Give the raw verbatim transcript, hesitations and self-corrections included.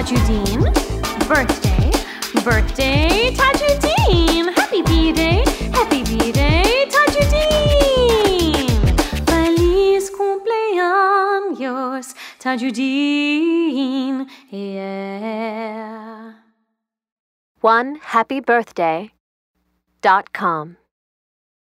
Tajudeen. Birthday, birthday, Tajudeen. Happy B-Day, happy B-Day, Tajudeen. Feliz cumpleaños, Tajudeen. Yeah. one happy birthday dot com